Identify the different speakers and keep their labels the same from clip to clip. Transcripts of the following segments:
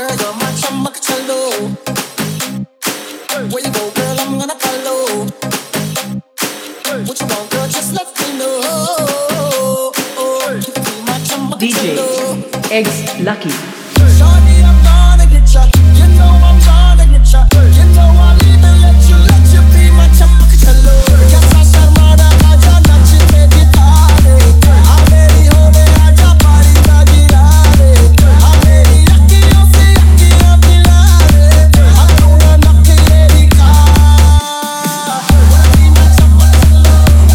Speaker 1: you're my chamakchalo. Where you go, girl, I'm gonna follow. What you want, girl, just let me know. You can be my chamakchalo.
Speaker 2: DJ Eggs Lucky.
Speaker 1: Shawty, I'm gonna get ya. You know I'm gonna get ya. You know I'll even let you be my chamakchalo. Yes, I shall mada aja nachi pe ditare. Ameri hone aja pari na girare. Ameri akhiyon se akhiyan mila de. Apna nakhe dikha. Wanna be my chamakchalo.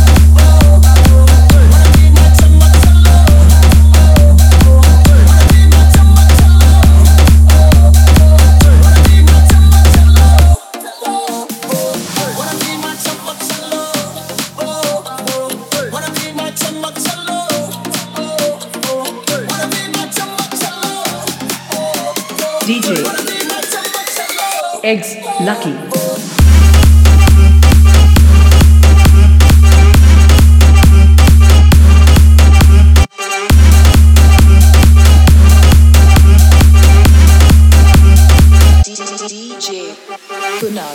Speaker 1: Wanna be my chamakchalo. Wanna be my chamakchalo. Wanna be my chamakchalo. Wanna be my chamakchalo. Wanna be my chamakchalo. Wanna be my chamakchalo.
Speaker 2: DJ
Speaker 1: Wanna be my chamakchalo.
Speaker 2: Eggs Lucky.
Speaker 3: DJ Kunal.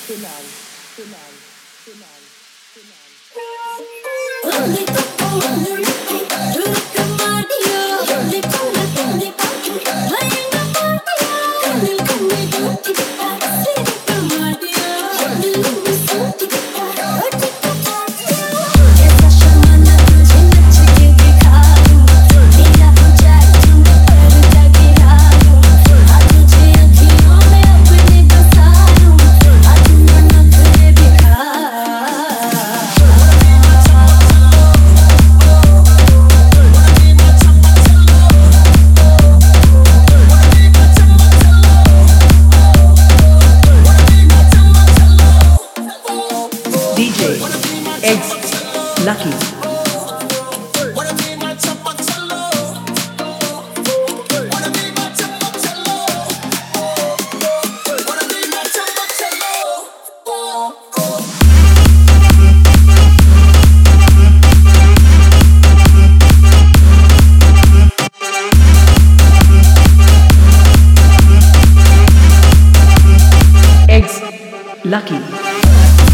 Speaker 2: DJ Eggs Lucky.
Speaker 1: Wanna be my chamakchalo. Wanna be my chamakchalo. Wanna be my chamakchalo.
Speaker 2: Eggs Lucky.